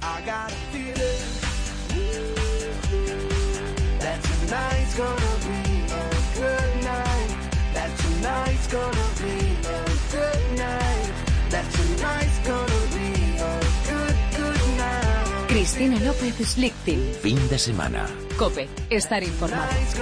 I got a feeling that tonight's gonna be a good night. That tonight's gonna be a good night. That tonight's gonna be a good night. Cristina López Schlichting. Fin de semana. COPE. Estar informado.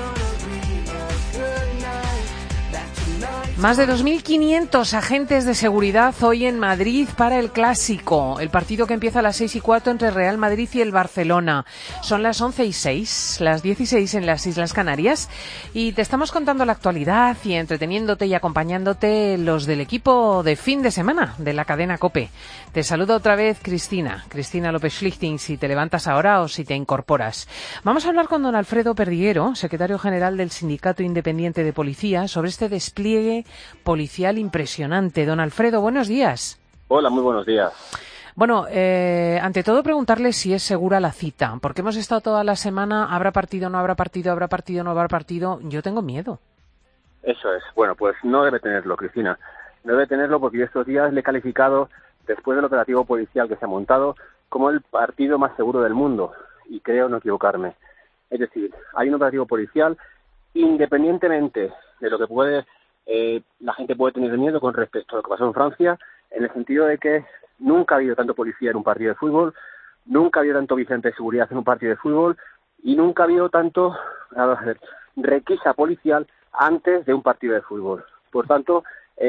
Más de 2.500 agentes de seguridad hoy en Madrid para el Clásico, el partido que empieza a las 6:15 entre Real Madrid y el Barcelona. Son las 11:06, las 16 en las Islas Canarias, y te estamos contando la actualidad y entreteniéndote y acompañándote los del equipo de fin de semana de la cadena COPE. Te saluda otra vez Cristina López Schlichting, si te levantas ahora o si te incorporas. Vamos a hablar con don Alfredo Perdiguero, secretario general del Sindicato Independiente de Policía, sobre este despliegue policial impresionante. Don Alfredo, buenos días. Hola, muy buenos días. Bueno, ante todo preguntarle si es segura la cita, porque hemos estado toda la semana, habrá partido, no habrá partido, habrá partido, no habrá partido. Yo tengo miedo. Eso es. Bueno, pues no debe tenerlo, Cristina. No debe tenerlo porque yo estos días le he calificado, después del operativo policial que se ha montado, como el partido más seguro del mundo. Y creo no equivocarme. Es decir, hay un operativo policial, independientemente de lo que la gente puede tener miedo con respecto a lo que pasó en Francia, en el sentido de que nunca ha habido tanto policía en un partido de fútbol, nunca ha habido tanto vigilante de seguridad en un partido de fútbol y nunca ha habido tanto requisa policial antes de un partido de fútbol. Por tanto,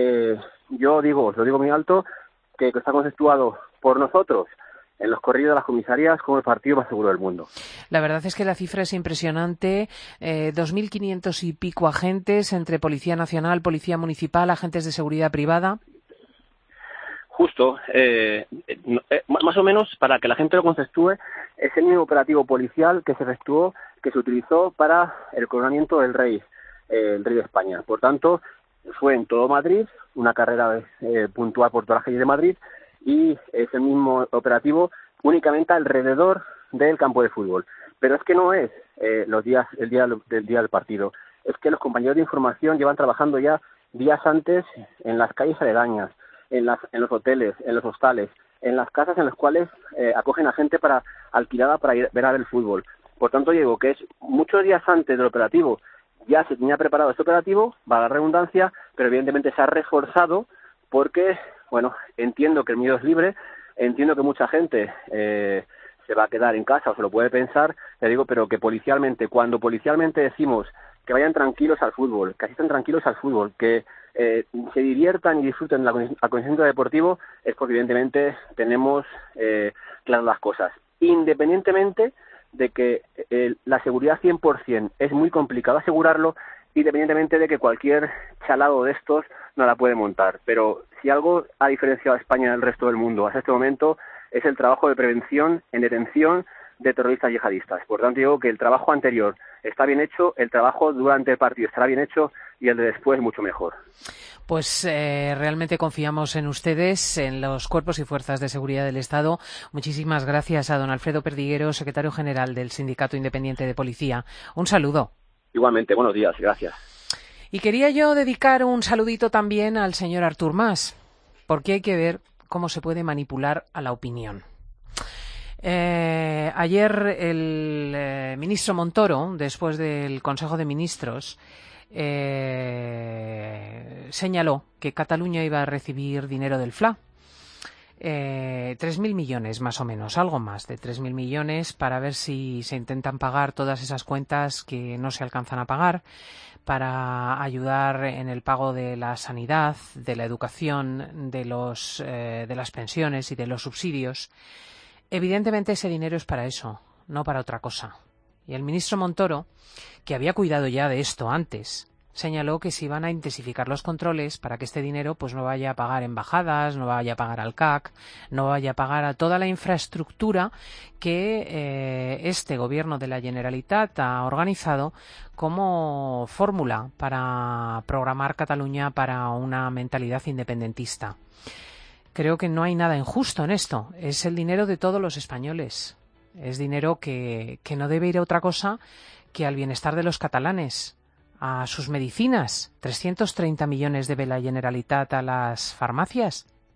yo digo, os lo digo muy alto, que está conceptuado por nosotros en los corridos de las comisarías como el partido más seguro del mundo. La verdad es que la cifra es impresionante, 2.500 y pico agentes entre Policía Nacional, Policía Municipal, agentes de seguridad privada. Justo, más o menos, para que la gente lo conceptúe, es el mismo operativo policial que se efectuó, que se utilizó para el coronamiento del rey, el rey de España. Por tanto, fue en todo Madrid, una carrera puntual por toda la calle de Madrid, y es el mismo operativo únicamente alrededor del campo de fútbol. Pero es que no es el día del partido, es que los compañeros de información llevan trabajando ya días antes en las calles aledañas, en los hoteles, en los hostales, en las casas en las cuales acogen a gente alquilada para ir a ver el fútbol. Por tanto, digo que es muchos días antes del operativo ya se tenía preparado este operativo, va a la redundancia, pero evidentemente se ha reforzado porque, bueno, entiendo que el miedo es libre, entiendo que mucha gente se va a quedar en casa o se lo puede pensar, le digo, pero que cuando policialmente decimos que vayan tranquilos al fútbol, que asistan tranquilos al fútbol, que se diviertan y disfruten del acontecimiento deportivo, es porque evidentemente tenemos claras las cosas. Independientemente de que la seguridad 100% es muy complicado asegurarlo, independientemente de que cualquier chalado de estos no la puede montar. Pero si algo ha diferenciado a España del resto del mundo hasta este momento es el trabajo de prevención en detención de terroristas yihadistas. Por tanto, digo que el trabajo anterior está bien hecho, el trabajo durante el partido estará bien hecho y el de después mucho mejor. Pues realmente confiamos en ustedes, en los cuerpos y fuerzas de seguridad del Estado. Muchísimas gracias a don Alfredo Perdiguero, secretario general del Sindicato Independiente de Policía. Un saludo. Igualmente, buenos días, gracias. Y quería yo dedicar un saludito también al señor Artur Mas, porque hay que ver cómo se puede manipular a la opinión. Ayer el ministro Montoro, después del Consejo de Ministros, señaló que Cataluña iba a recibir dinero del FLA. 3.000 millones más o menos, algo más de 3.000 millones para ver si se intentan pagar todas esas cuentas que no se alcanzan a pagar, para ayudar en el pago de la sanidad, de la educación, de las pensiones y de los subsidios. Evidentemente ese dinero es para eso, no para otra cosa. Y el ministro Montoro, que había cuidado ya de esto antes, señaló que se iban a intensificar los controles para que este dinero pues no vaya a pagar embajadas, no vaya a pagar al CAC, no vaya a pagar a toda la infraestructura que este gobierno de la Generalitat ha organizado como fórmula para programar Cataluña para una mentalidad independentista. Creo que no hay nada injusto en esto. Es el dinero de todos los españoles. Es dinero que no debe ir a otra cosa que al bienestar de los catalanes, a sus medicinas. 330 millones debe la Generalitat a las farmacias.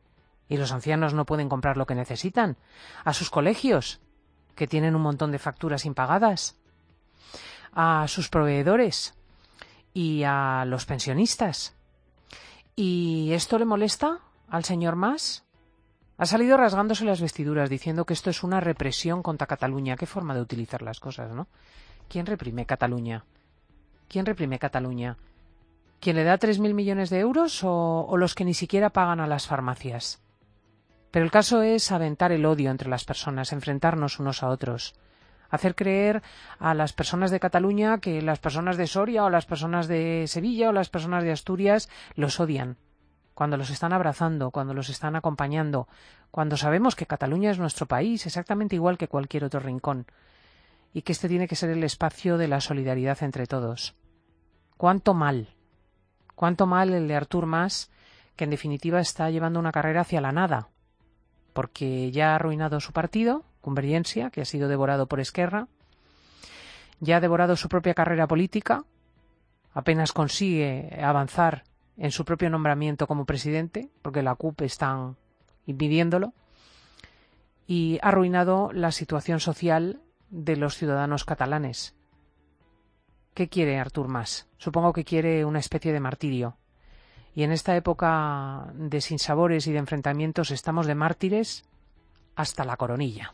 y los ancianos no pueden comprar lo que necesitan, a sus colegios, que tienen un montón de facturas impagadas, a sus proveedores y a los pensionistas. ¿Y esto le molesta al señor Mas? Ha salido rasgándose las vestiduras diciendo que esto es una represión contra Cataluña. Qué forma de utilizar las cosas, ¿no? ¿Quién reprime Cataluña? ¿Quién reprime Cataluña? ¿Quién le da 3.000 millones de euros o los que ni siquiera pagan a las farmacias? Pero el caso es aventar el odio entre las personas, enfrentarnos unos a otros, hacer creer a las personas de Cataluña que las personas de Soria o las personas de Sevilla o las personas de Asturias los odian, cuando los están abrazando, cuando los están acompañando, cuando sabemos que Cataluña es nuestro país, exactamente igual que cualquier otro rincón, y que este tiene que ser el espacio de la solidaridad entre todos. ¿Cuánto mal el de Artur Mas, que en definitiva está llevando una carrera hacia la nada, porque ya ha arruinado su partido, Convergencia, que ha sido devorado por Esquerra, ya ha devorado su propia carrera política, apenas consigue avanzar en su propio nombramiento como presidente, porque la CUP están impidiéndolo, y ha arruinado la situación social de los ciudadanos catalanes. ¿Qué quiere Artur Mas? Supongo que quiere una especie de martirio. Y en esta época de sinsabores y de enfrentamientos estamos de mártires hasta la coronilla.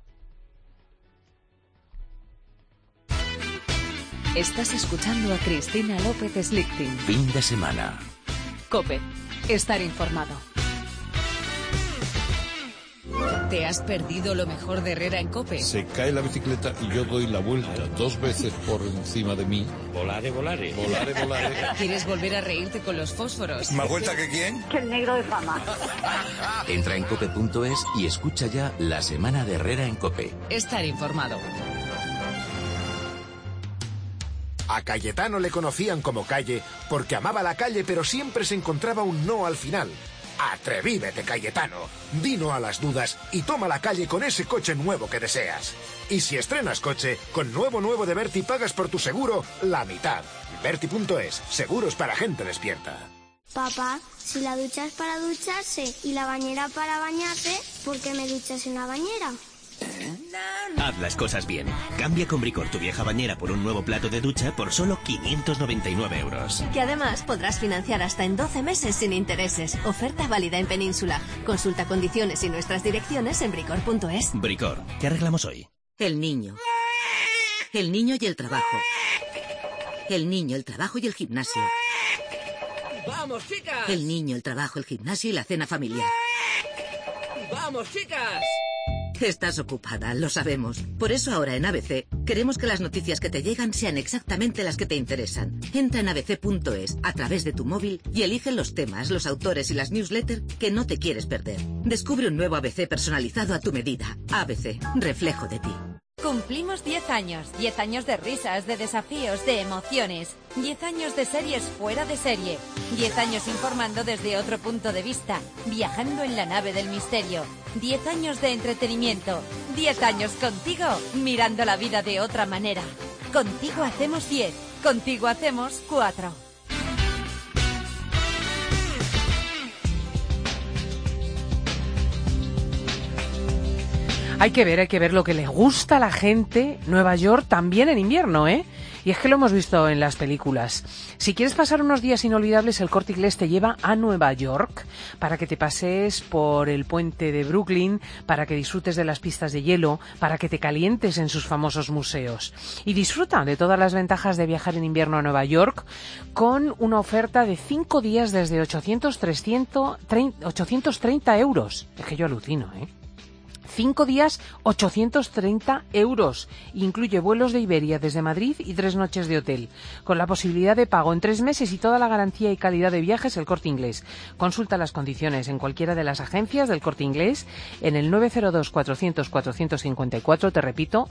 Estás escuchando a Cristina López Slichting. Fin de semana. COPE. Estar informado. ¿Te has perdido lo mejor de Herrera en COPE? Se cae la bicicleta y yo doy la vuelta 2 veces por encima de mí. Volare, volare. Volare, volare. ¿Quieres volver a reírte con los fósforos? ¿Más vuelta que quién? Que el negro de fama. Entra en cope.es y escucha ya la semana de Herrera en COPE. Estar informado. A Cayetano le conocían como Calle porque amaba la calle, pero siempre se encontraba un no al final. Atrevívete, Cayetano. Di no a las dudas y toma la calle con ese coche nuevo que deseas. Y si estrenas coche, con nuevo de Berti pagas por tu seguro la mitad. Berti.es, seguros para gente despierta. Papá, si la ducha es para ducharse y la bañera para bañarse, ¿por qué me duchas en la bañera? Haz las cosas bien. Cambia con Bricor tu vieja bañera por un nuevo plato de ducha por solo 599 euros. Que además podrás financiar hasta en 12 meses sin intereses. Oferta válida en Península. Consulta condiciones y nuestras direcciones en bricor.es. Bricor, ¿qué arreglamos hoy? El niño. El niño y el trabajo. El niño, el trabajo y el gimnasio. ¡Vamos, chicas! El niño, el trabajo, el gimnasio y la cena familiar. ¡Vamos, chicas! Estás ocupada, lo sabemos. Por eso ahora en ABC queremos que las noticias que te llegan sean exactamente las que te interesan. Entra en abc.es a través de tu móvil y elige los temas, los autores y las newsletters que no te quieres perder. Descubre un nuevo ABC personalizado a tu medida. ABC, reflejo de ti. Cumplimos 10 años. 10 años de risas, de desafíos, de emociones. 10 años de series fuera de serie. 10 años informando desde otro punto de vista. Viajando en la nave del misterio. 10 años de entretenimiento. 10 años contigo, mirando la vida de otra manera. Contigo hacemos 10. Contigo hacemos 4. Hay que ver lo que le gusta a la gente Nueva York también en invierno, ¿eh? Y es que lo hemos visto en las películas. Si quieres pasar unos días inolvidables, el Corte Inglés te lleva a Nueva York para que te pasees por el puente de Brooklyn, para que disfrutes de las pistas de hielo, para que te calientes en sus famosos museos. Y disfruta de todas las ventajas de viajar en invierno a Nueva York con una oferta de 5 días desde 830 euros. Es que yo alucino, ¿eh? 5 días, 830 euros. Incluye vuelos de Iberia desde Madrid y 3 noches de hotel. Con la posibilidad de pago en 3 meses y toda la garantía y calidad de viajes El Corte Inglés. Consulta las condiciones en cualquiera de las agencias del Corte Inglés en el 902-400-454, te repito,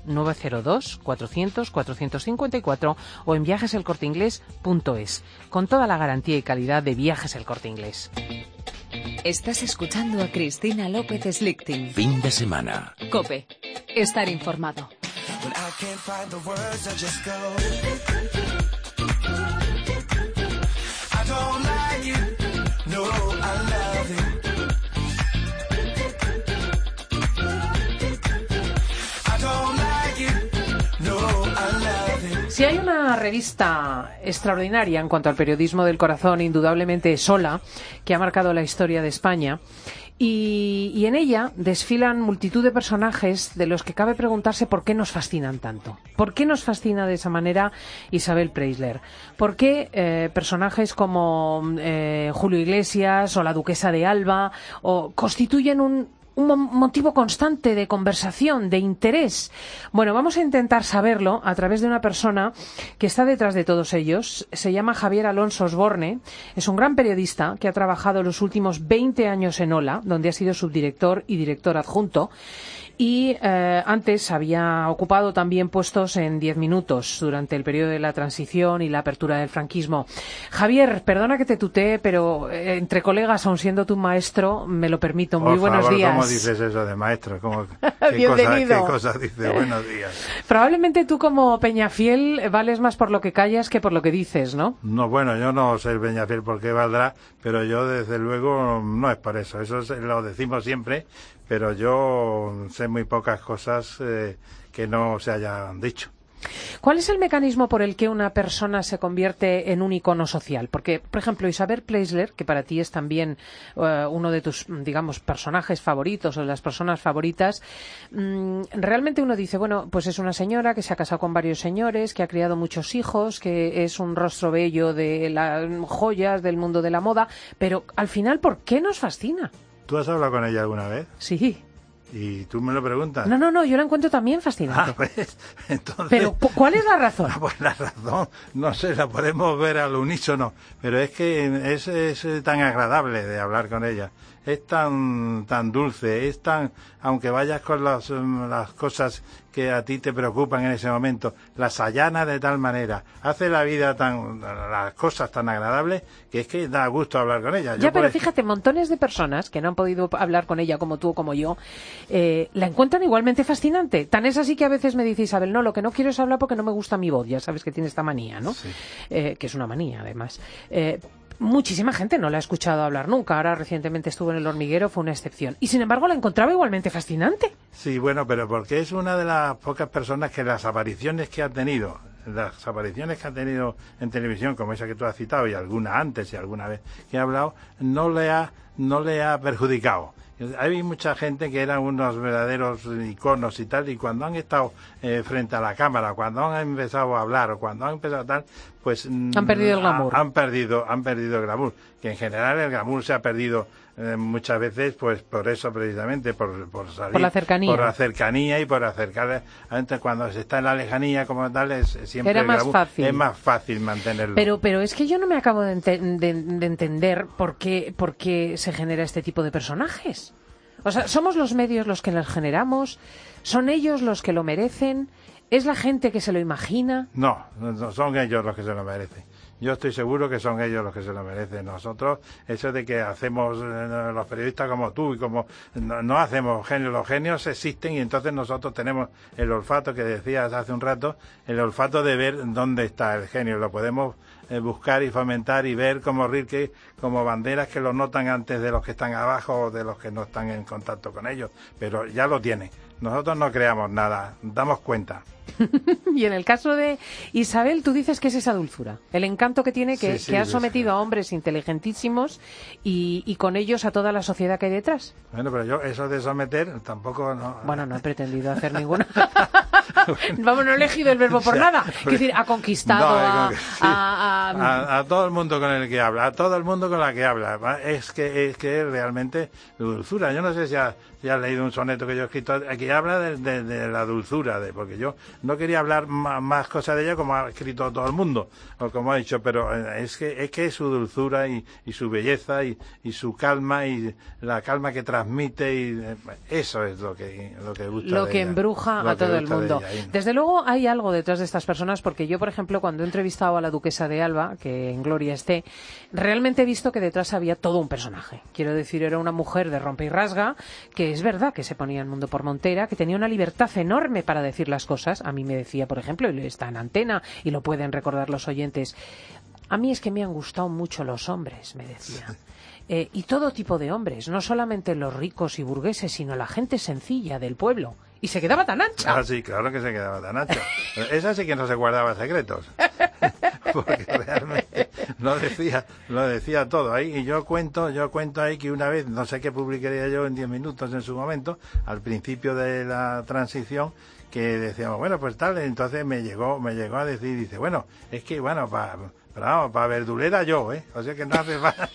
902-400-454 o en viajeselcorteinglés.es. Con toda la garantía y calidad de viajes El Corte Inglés. Estás escuchando a Cristina López Slichting. Fin de semana. COPE. Estar informado. Si hay una revista extraordinaria en cuanto al periodismo del corazón, indudablemente es Hola, que ha marcado la historia de España. Y en ella desfilan multitud de personajes de los que cabe preguntarse por qué nos fascinan tanto. ¿Por qué nos fascina de esa manera Isabel Preisler? ¿Por qué personajes como Julio Iglesias o la Duquesa de Alba constituyen un motivo constante de conversación, de interés? Bueno, vamos a intentar saberlo a través de una persona que está detrás de todos ellos. Se llama Javier Alonso Osborne. Es un gran periodista que ha trabajado los últimos 20 años en Hola, donde ha sido subdirector y director adjunto. Y antes había ocupado también puestos en 10 minutos durante el periodo de la transición y la apertura del franquismo. Javier, perdona que te tutee, pero entre colegas, aun siendo tu maestro, me lo permito. Muy buenos días. ¿Cómo dices eso de maestro? Bienvenido. ¿Qué cosas dices? Buenos días. Probablemente tú como Peñafiel vales más por lo que callas que por lo que dices, ¿no? No, bueno, yo no sé el Peñafiel por qué valdrá, pero yo desde luego no es por eso. Eso lo decimos siempre, pero yo sé muy pocas cosas que no se hayan dicho. ¿Cuál es el mecanismo por el que una persona se convierte en un icono social? Porque, por ejemplo, Isabel Preisler, que para ti es también uno de tus, digamos, personajes favoritos o de las personas favoritas, realmente uno dice, bueno, pues es una señora que se ha casado con varios señores, que ha criado muchos hijos, que es un rostro bello de las joyas del mundo de la moda, pero al final, ¿por qué nos fascina? ¿Tú has hablado con ella alguna vez? Sí. ¿Y tú me lo preguntas? No, yo la encuentro también fascinante. Pues, entonces... Pero, ¿cuál es la razón? Pues la razón, no sé, la podemos ver al unísono, pero es que es tan agradable de hablar con ella, es tan dulce, es tan, aunque vayas con las cosas que a ti te preocupan en ese momento, las allana de tal manera, hace la vida las cosas tan agradables, que es que da gusto hablar con ella. Pero fíjate, montones de personas que no han podido hablar con ella como tú o como yo, la encuentran igualmente fascinante. Tan es así que a veces me dice Isabel, no, lo que no quiero es hablar porque no me gusta mi voz. Ya sabes que tiene esta manía, ¿no? Sí. Que es una manía, además. Muchísima gente no la ha escuchado hablar nunca. Ahora recientemente estuvo en El Hormiguero, fue una excepción. Y sin embargo la encontraba igualmente fascinante. Sí, bueno, pero porque es una de las pocas personas que las apariciones que ha tenido en televisión, como esa que tú has citado, y alguna antes y alguna vez que he hablado, no le ha perjudicado. Hay mucha gente que eran unos verdaderos iconos y tal, y cuando han estado frente a la cámara, cuando han empezado a hablar o cuando han empezado a tal, pues han perdido el glamour. Han perdido el glamour, que en general el glamour se ha perdido muchas veces, pues por eso precisamente, por salir, por la cercanía. Por la cercanía y por acercar, antes cuando se está en la lejanía como tal, es siempre era más fácil. Es más fácil mantenerlo. Pero es que yo no me acabo de entender por qué se genera este tipo de personajes. O sea, ¿somos los medios los que los generamos? ¿Son ellos los que lo merecen? ¿Es la gente que se lo imagina? No, son ellos los que se lo merecen. Yo estoy seguro que son ellos los que se lo merecen. Nosotros, eso de que hacemos los periodistas como tú y como no hacemos genios, los genios existen y entonces nosotros tenemos el olfato que decías hace un rato, el olfato de ver dónde está el genio. Lo podemos buscar y fomentar y ver como Rilke, como banderas que lo notan antes de los que están abajo o de los que no están en contacto con ellos, pero ya lo tienen. Nosotros no creamos nada, damos cuenta. Y en el caso de Isabel, tú dices que es esa dulzura, el encanto que tiene, que ha sometido a hombres inteligentísimos y con ellos a toda la sociedad que hay detrás. Bueno, pero yo eso de someter tampo no... Bueno, no he pretendido hacer ninguna... Vamos, no he elegido el verbo por nada. Quiero decir, ha conquistado a todo el mundo con el que habla, a todo el mundo con la que habla. Es que es realmente dulzura. Yo no sé si has leído un soneto que yo he escrito que habla de la dulzura, porque yo no quería hablar más cosas de ella como ha escrito todo el mundo, o como ha dicho, pero es que es su dulzura y su belleza y su calma y la calma que transmite, y eso es lo que gusta, lo que embruja a todo el mundo. Desde luego hay algo detrás de estas personas, porque yo, por ejemplo, cuando he entrevistado a la Duquesa de Alba, que en gloria esté, realmente he visto que detrás había todo un personaje. Quiero decir, era una mujer de rompe y rasga, que es verdad que se ponía el mundo por montera, que tenía una libertad enorme para decir las cosas. A mí me decía, por ejemplo, y está en antena y lo pueden recordar los oyentes, a mí es que me han gustado mucho los hombres, me decía. Y todo tipo de hombres, no solamente los ricos y burgueses, sino la gente sencilla del pueblo. Y se quedaba tan ancha. Ah, sí, claro que se quedaba tan ancha. Esa sí que no se guardaba secretos. Porque realmente lo decía todo ahí. Y yo cuento ahí que una vez, no sé qué publicaría yo en 10 minutos en su momento, al principio de la transición, que decíamos, bueno, pues tal, entonces me llegó a decir, dice, bueno, es que, bueno, para verdulera yo, o sea que no hace falta.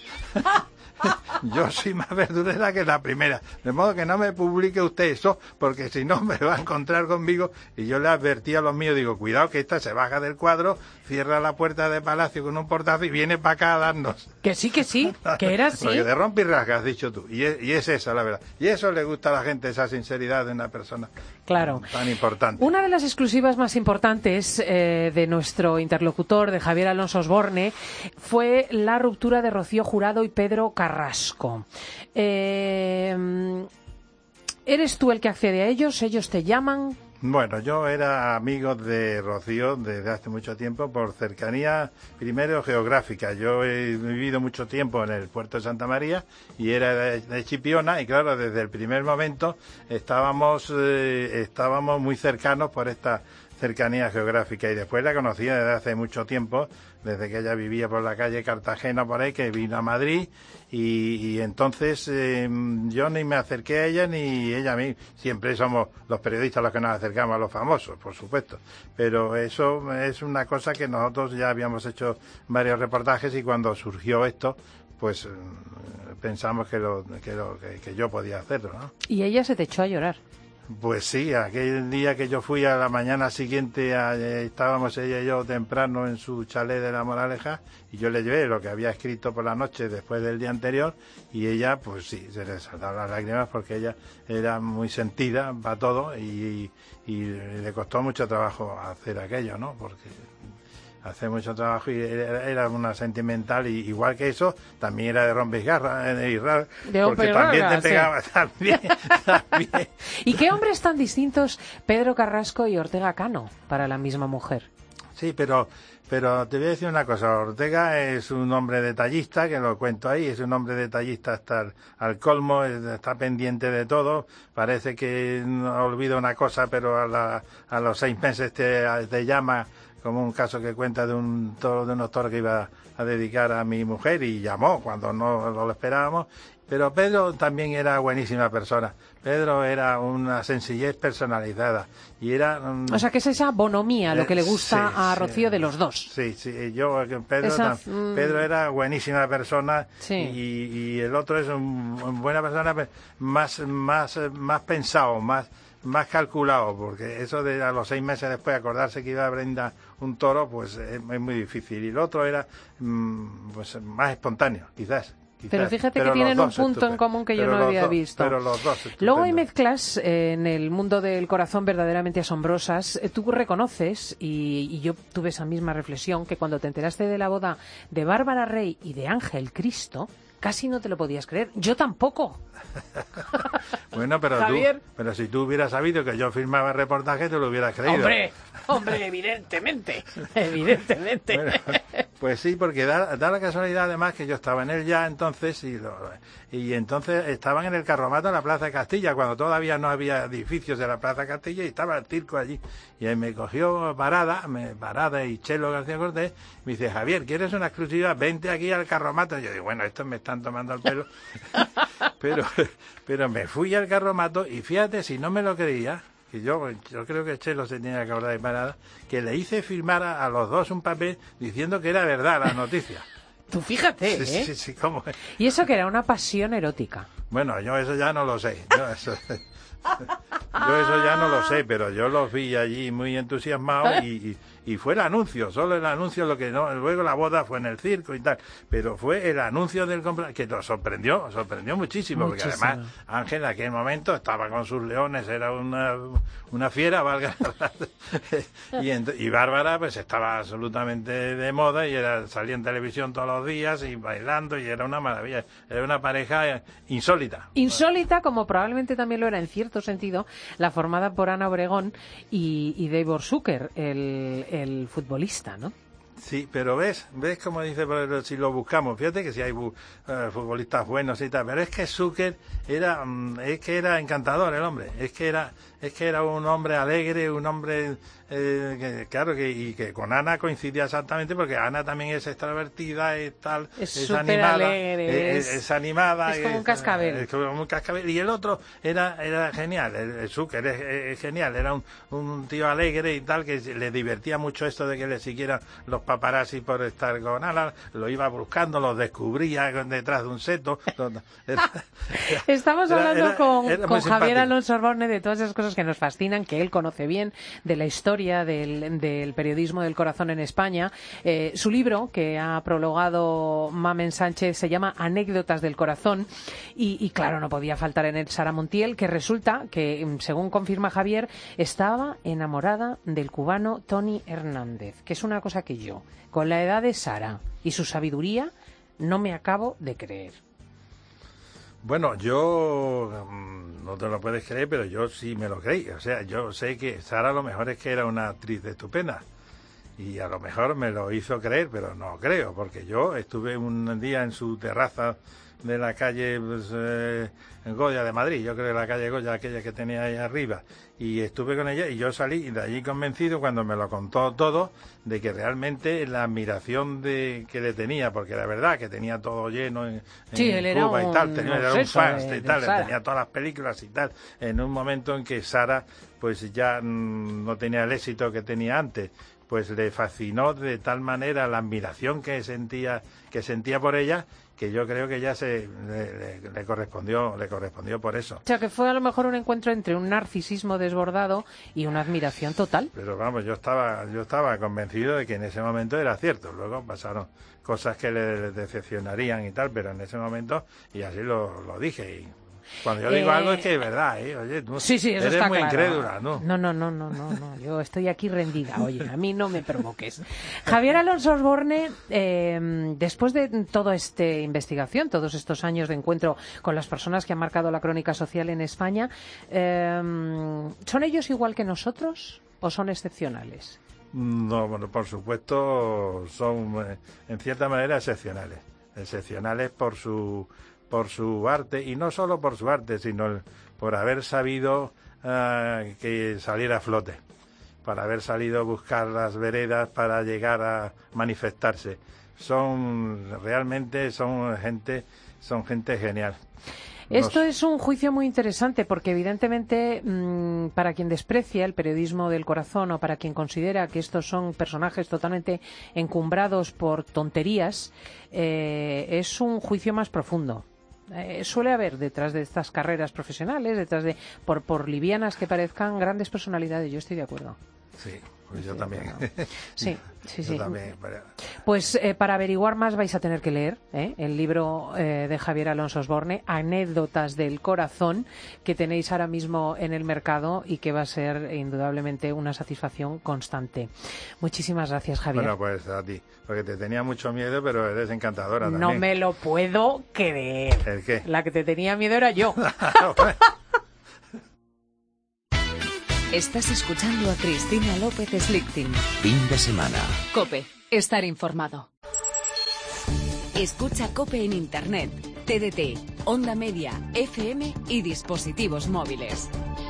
Yo soy más verdurera que la primera, de modo que no me publique usted eso, porque si no me va a encontrar conmigo. Y yo le advertí a los míos, digo, cuidado que esta se baja del cuadro, cierra la puerta de palacio con un portazo y viene para acá a darnos. Que sí, que era así. Porque de rompe y rasga, has dicho tú, y es esa la verdad. Y eso le gusta a la gente, esa sinceridad de una persona tan importante. Una de las exclusivas más importantes de nuestro interlocutor, de Javier Alonso Osborne, fue la ruptura de Rocío Jurado y Pedro Carrasco. ¿Eres tú el que accede a ellos? ¿Ellos te llaman? Bueno, yo era amigo de Rocío desde hace mucho tiempo por cercanía, primero geográfica. Yo he vivido mucho tiempo en el puerto de Santa María y era de Chipiona, y claro, desde el primer momento estábamos muy cercanos por esta cercanía geográfica, y después la conocí desde hace mucho tiempo, desde que ella vivía por la calle Cartagena por ahí, que vino a Madrid, y entonces yo ni me acerqué a ella ni ella a mí. Siempre somos los periodistas los que nos acercamos a los famosos, por supuesto, pero eso es una cosa que nosotros ya habíamos hecho varios reportajes, y cuando surgió esto, pues pensamos que yo podía hacerlo, ¿no? Y ella se te echó a llorar. Pues sí, aquel día que yo fui, a la mañana siguiente, estábamos ella y yo temprano en su chalet de La Moraleja, y yo le llevé lo que había escrito por la noche después del día anterior, y ella, pues sí, se le saltaron las lágrimas porque ella era muy sentida para todo, y le costó mucho trabajo hacer aquello, ¿no? Porque hace mucho trabajo y era una sentimental, y igual que eso, también era de rompesgarra, porque también te pegaba, sí. también. ¿Y qué hombres tan distintos Pedro Carrasco y Ortega Cano para la misma mujer? Sí, pero te voy a decir una cosa. Ortega es un hombre detallista, que lo cuento ahí, es un hombre detallista hasta al colmo, está pendiente de todo. Parece que no olvida una cosa, pero a los 6 meses te llama, como un caso que cuenta de unos toros que iba a dedicar a mi mujer, y llamó cuando no lo esperábamos. Pero Pedro también era buenísima persona. Pedro era una sencillez personalizada, y era o sea, que es esa bonomía lo que le gusta a Rocío de los dos. Sí, Pedro era buenísima persona, y el otro es una buena persona, más pensado, más calculado, porque eso de a los 6 meses después acordarse que iba a brindar un toro, pues es muy difícil. Y el otro era pues más espontáneo, quizás. Pero fíjate que tienen un punto en común que yo no había visto. Pero los dos Luego hay mezclas en el mundo del corazón verdaderamente asombrosas. Tú reconoces, y yo tuve esa misma reflexión, que cuando te enteraste de la boda de Bárbara Rey y de Ángel Cristo, casi no te lo podías creer. Yo tampoco. Bueno, pero si tú hubieras sabido que yo firmaba reportajes, te lo hubieras creído. Hombre, evidentemente. Bueno, pues sí, porque da la casualidad además que yo estaba en él ya entonces, y entonces estaban en el Carromato en la Plaza de Castilla, cuando todavía no había edificios de la Plaza de Castilla, y estaba el circo allí. Y ahí me cogió Parada y Chelo García Cortés, me dice, Javier, ¿quieres una exclusiva? Vente aquí al Carromato. Y yo digo, bueno, estos me están tomando el pelo. pero me fui al Carromato, y fíjate, si no me lo creía, que yo creo que Chelo se tenía que acordar de Parada, que le hice firmar a los dos un papel diciendo que era verdad la noticia. Tú fíjate, Sí, ¿cómo es? Y eso que era una pasión erótica. Bueno, yo eso ya no lo sé. Yo eso ya no lo sé, pero yo los vi allí muy entusiasmados, y fue el anuncio, solo el anuncio, lo que no, luego la boda fue en el circo y tal, pero fue el anuncio del que nos sorprendió muchísimo, porque además Ángel en aquel momento estaba con sus leones, era una fiera, valga y Bárbara pues estaba absolutamente de moda, y salía en televisión todos los días y bailando, y era una maravilla, era una pareja insólita. Insólita, como probablemente también lo era en cierto sentido la formada por Ana Obregón y Davor Zucker, el futbolista, ¿no? Sí, pero ves como dice, si lo buscamos, fíjate que si hay futbolistas buenos y tal, pero es que Zucker era encantador el hombre, es que era un hombre alegre, un hombre que con Ana coincidía exactamente, porque Ana también es extrovertida, es animada, alegre, es animada, es como un cascabel. Es como un cascabel, y el otro era genial, el Zucker es genial, era un tío alegre y tal, que le divertía mucho esto de que le siguieran los paparazzi por estar con Ana, lo iba buscando, los descubría detrás de un seto. Estamos hablando con Javier Alonso Osborne de todas esas cosas que nos fascinan, que él conoce bien, de la historia del periodismo del corazón en España. Su libro, que ha prologado Mamen Sánchez, se llama Anécdotas del corazón, y claro, no podía faltar en él Sara Montiel, que resulta que, según confirma Javier, estaba enamorada del cubano Tony Hernández, que es una cosa que yo, con la edad de Sara y su sabiduría, no me acabo de creer. Bueno, yo no te lo puedes creer, pero yo sí me lo creí. O sea, yo sé que Sara a lo mejor es que era una actriz estupenda y a lo mejor me lo hizo creer, pero no creo, porque yo estuve un día en su terraza de la calle Goya de Madrid, yo creo que la calle Goya, aquella que tenía ahí arriba, y estuve con ella y yo salí de allí convencido, cuando me lo contó todo, de que realmente la admiración que le tenía, porque la verdad que tenía todo lleno en Cuba y tal, era un fan y tal, tenía todas las películas y tal, en un momento en que Sara pues ya no tenía el éxito que tenía antes, pues le fascinó de tal manera la admiración que sentía por ella, que yo creo que ya le correspondió por eso. O sea, que fue a lo mejor un encuentro entre un narcisismo desbordado y una admiración total. Pero vamos, yo estaba convencido de que en ese momento era cierto. Luego pasaron cosas que le decepcionarían y tal, pero en ese momento, y así lo dije. Y cuando yo digo algo es que es verdad, oye, tú sí, eso eres está muy claro. Incrédula, ¿no? No, yo estoy aquí rendida, oye, a mí no me provoques. Javier Alonso Osborne, después de toda esta investigación, todos estos años de encuentro con las personas que han marcado la crónica social en España, ¿son ellos igual que nosotros o son excepcionales? No, bueno, por supuesto son en cierta manera excepcionales por su arte, y no solo por su arte, sino por haber sabido que saliera a flote, para haber salido a buscar las veredas para llegar a manifestarse. Realmente son gente genial. Esto es un juicio muy interesante porque evidentemente para quien desprecia el periodismo del corazón o para quien considera que estos son personajes totalmente encumbrados por tonterías, es un juicio más profundo. Suele haber detrás de estas carreras profesionales, por livianas que parezcan, grandes personalidades. Yo estoy de acuerdo. Sí, pues yo también. No. Sí. Yo también. Pues para averiguar más vais a tener que leer el libro de Javier Alonso Osborne, Anécdotas del corazón, que tenéis ahora mismo en el mercado y que va a ser indudablemente una satisfacción constante. Muchísimas gracias, Javier. Bueno, pues a ti, porque te tenía mucho miedo, pero eres encantadora también. No me lo puedo creer. ¿El qué? La que te tenía miedo era yo. Estás escuchando a Cristina López Slichting. Fin de semana. COPE. Estar informado. Escucha COPE en Internet, TDT, Onda Media, FM y dispositivos móviles.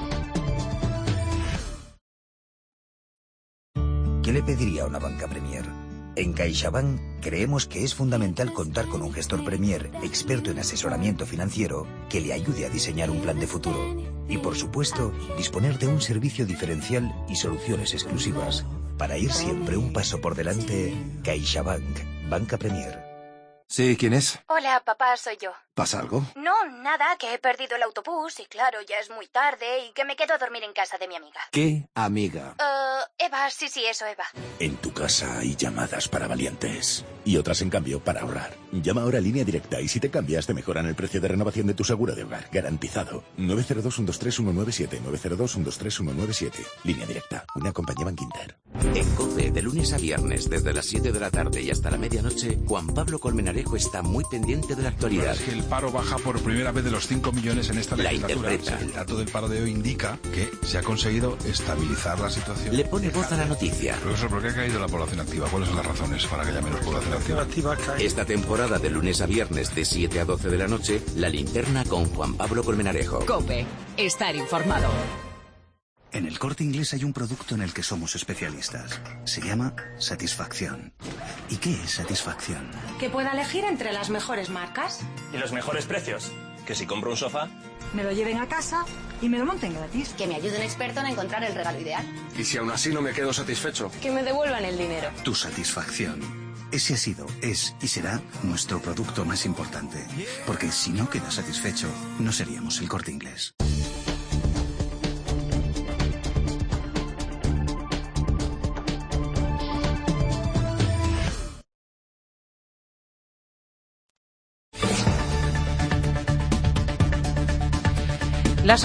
¿Qué le pediría a una banca Premier? En CaixaBank creemos que es fundamental contar con un gestor Premier experto en asesoramiento financiero que le ayude a diseñar un plan de futuro. Y por supuesto, disponer de un servicio diferencial y soluciones exclusivas. Para ir siempre un paso por delante, CaixaBank, Banca Premier. Sí, ¿quién es? Hola, papá, soy yo. ¿Pasa algo? No, nada, que he perdido el autobús y claro, ya es muy tarde y que me quedo a dormir en casa de mi amiga. ¿Qué amiga? Eva, sí, eso, Eva. En tu casa hay llamadas para valientes y otras, en cambio, para ahorrar. Llama ahora a Línea Directa y si te cambias te mejoran el precio de renovación de tu seguro de hogar. Garantizado. 902-123-197. 902-123-197. Línea Directa. Una compañía Bankinter. En COPE, de lunes a viernes, desde las 7 de la tarde y hasta la medianoche, Juan Pablo Colmenarejo está muy pendiente de la actualidad. Es que el paro baja por primera vez de los 5 millones en esta legislatura. La interpreta. El dato del paro de hoy indica que se ha conseguido estabilizar la situación. Le pone voz a la noticia. Profesor, ¿por qué ha caído la población activa? ¿Cuáles son las razones para que haya menos población activa? Esta temporada, de lunes a viernes, de 7 a 12 de la noche, La Linterna con Juan Pablo Colmenarejo. COPE. Estar informado. En el Corte Inglés hay un producto en el que somos especialistas. Se llama satisfacción. ¿Y qué es satisfacción? Que pueda elegir entre las mejores marcas. Y los mejores precios. Que si compro un sofá, me lo lleven a casa y me lo monten gratis. Que me ayude un experto en encontrar el regalo ideal. y si aún así no me quedo satisfecho, Que me devuelvan el dinero. Tu satisfacción. Ese ha sido, es y será nuestro producto más importante. Porque si no quedas satisfecho, no seríamos el Corte Inglés. Las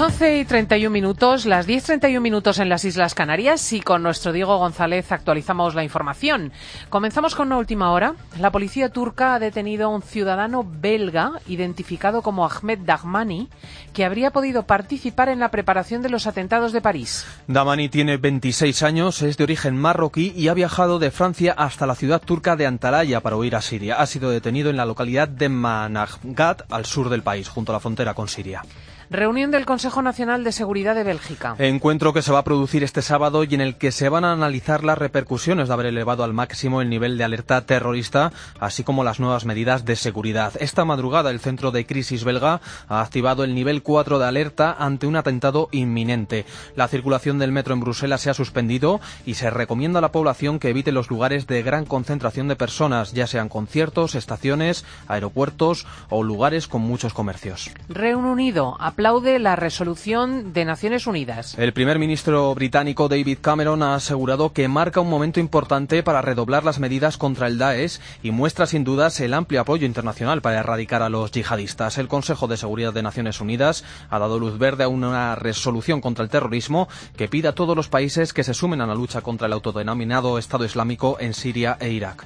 11:31, las 10:31 en las Islas Canarias y con nuestro Diego González actualizamos la información. Comenzamos con una última hora. La policía turca ha detenido a un ciudadano belga identificado como Ahmed Dahmani, que habría podido participar en la preparación de los atentados de París. Dahmani tiene 26 años, es de origen marroquí y ha viajado de Francia hasta la ciudad turca de Antalya para huir a Siria. Ha sido detenido en la localidad de Manavgat, al sur del país, junto a la frontera con Siria. Reunión del Consejo Nacional de Seguridad de Bélgica. Encuentro que se va a producir este sábado y en el que se van a analizar las repercusiones de haber elevado al máximo el nivel de alerta terrorista, así como las nuevas medidas de seguridad. Esta madrugada el Centro de Crisis belga ha activado el nivel 4 de alerta ante un atentado inminente. La circulación del metro en Bruselas se ha suspendido y se recomienda a la población que evite los lugares de gran concentración de personas, ya sean conciertos, estaciones, aeropuertos o lugares con muchos comercios. Reino Unido aplaude la resolución de Naciones Unidas. El primer ministro británico David Cameron ha asegurado que marca un momento importante para redoblar las medidas contra el Daesh y muestra sin dudas el amplio apoyo internacional para erradicar a los yihadistas. El Consejo de Seguridad de Naciones Unidas ha dado luz verde a una resolución contra el terrorismo que pide a todos los países que se sumen a la lucha contra el autodenominado Estado Islámico en Siria e Irak.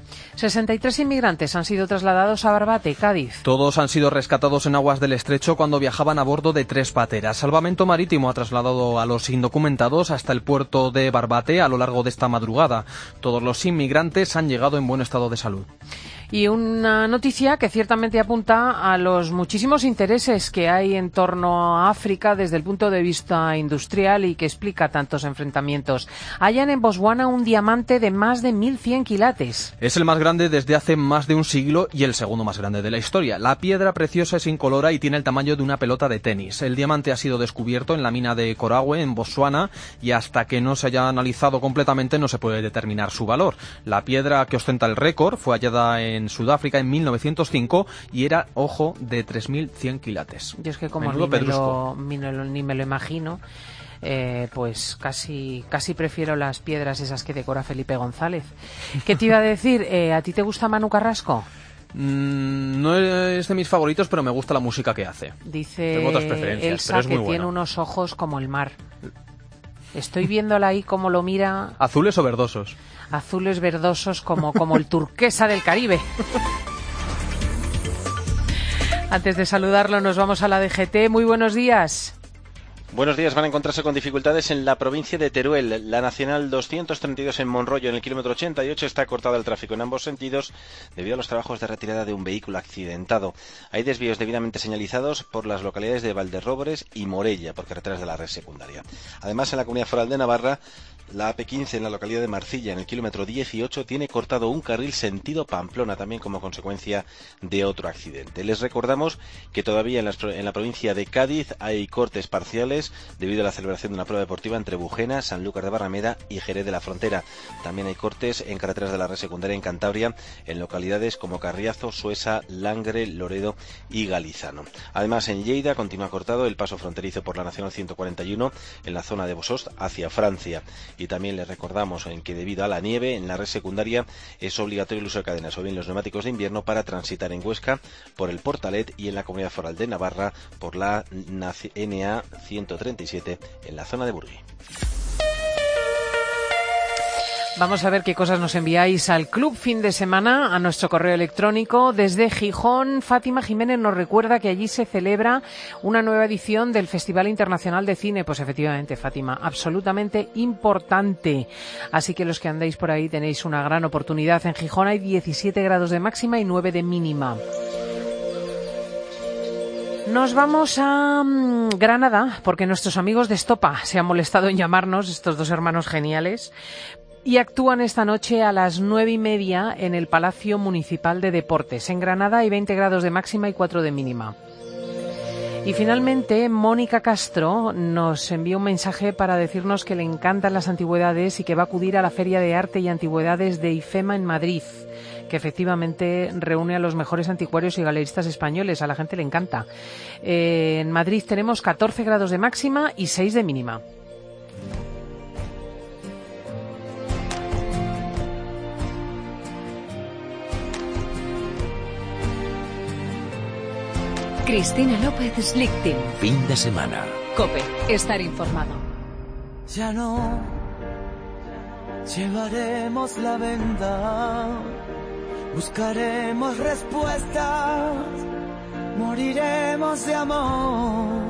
63 inmigrantes han sido trasladados a Barbate, Cádiz. Todos han sido rescatados en aguas del estrecho cuando viajaban a bordo de 3 pateras. Salvamento Marítimo ha trasladado a los indocumentados hasta el puerto de Barbate a lo largo de esta madrugada. Todos los inmigrantes han llegado en buen estado de salud. Y una noticia que ciertamente apunta a los muchísimos intereses que hay en torno a África desde el punto de vista industrial y que explica tantos enfrentamientos. Hallan en Botswana un diamante de más de 1.100 quilates. Es el más grande desde hace más de un siglo y el segundo más grande de la historia. La piedra preciosa es incolora y tiene el tamaño de una pelota de tenis. El diamante ha sido descubierto en la mina de Korawe, en Botswana, y hasta que no se haya analizado completamente no se puede determinar su valor. La piedra que ostenta el récord fue hallada en Sudáfrica en 1905 y era, ojo, de 3.100 quilates. Yo es que como ni me lo imagino, pues casi prefiero las piedras esas que decora Felipe González. ¿Qué te iba a decir? ¿A ti te gusta Manu Carrasco? No es de mis favoritos, pero me gusta la música que hace. Dice Tengo otras preferencias, Elsa pero es muy que bueno. Tiene unos ojos como el mar. Estoy viéndola ahí como lo mira. ¿Azules o verdosos? Azules verdosos como el turquesa del Caribe. Antes de saludarlo nos vamos a la DGT. Muy buenos días. Buenos días. Van a encontrarse con dificultades en la provincia de Teruel. La Nacional 232 en Monroyo, en el kilómetro 88, está cortada el tráfico en ambos sentidos debido a los trabajos de retirada de un vehículo accidentado. Hay desvíos debidamente señalizados por las localidades de Valderrobres y Morella, por carreteras de la red secundaria. Además, en la Comunidad Foral de Navarra, la AP15 en la localidad de Marcilla, en el kilómetro 18, tiene cortado un carril sentido Pamplona, también como consecuencia de otro accidente. Les recordamos que todavía en la provincia de Cádiz hay cortes parciales debido a la celebración de una prueba deportiva entre Bujena, Sanlúcar de Barrameda y Jerez de la Frontera. También hay cortes en carreteras de la red secundaria en Cantabria, en localidades como Carriazo, Suesa, Langre, Loredo y Galizano. Además, en Lleida continúa cortado el paso fronterizo por la Nacional 141 en la zona de Bosost hacia Francia. Y también les recordamos en que debido a la nieve en la red secundaria es obligatorio el uso de cadenas o bien los neumáticos de invierno para transitar en Huesca por el Portalet y en la Comunidad Foral de Navarra por la NA 137 en la zona de Burgui. Vamos a ver qué cosas nos enviáis al Club Fin de Semana, a nuestro correo electrónico. Desde Gijón, Fátima Jiménez nos recuerda que allí se celebra una nueva edición del Festival Internacional de Cine. Pues efectivamente, Fátima, absolutamente importante. Así que los que andáis por ahí tenéis una gran oportunidad. En Gijón hay 17 grados de máxima y 9 de mínima. Nos vamos a Granada, porque nuestros amigos de Estopa se han molestado en llamarnos, estos dos hermanos geniales, y actúan esta noche a las 9:30 en el Palacio Municipal de Deportes. En Granada hay 20 grados de máxima y 4 de mínima. Y finalmente, Mónica Castro nos envía un mensaje para decirnos que le encantan las antigüedades y que va a acudir a la Feria de Arte y Antigüedades de IFEMA en Madrid, que efectivamente reúne a los mejores anticuarios y galeristas españoles. A la gente le encanta. En Madrid tenemos 14 grados de máxima y 6 de mínima. Cristina López Slichting. Fin de semana. COPE. Estar informado. Ya no llevaremos la venda, buscaremos respuestas, moriremos de amor.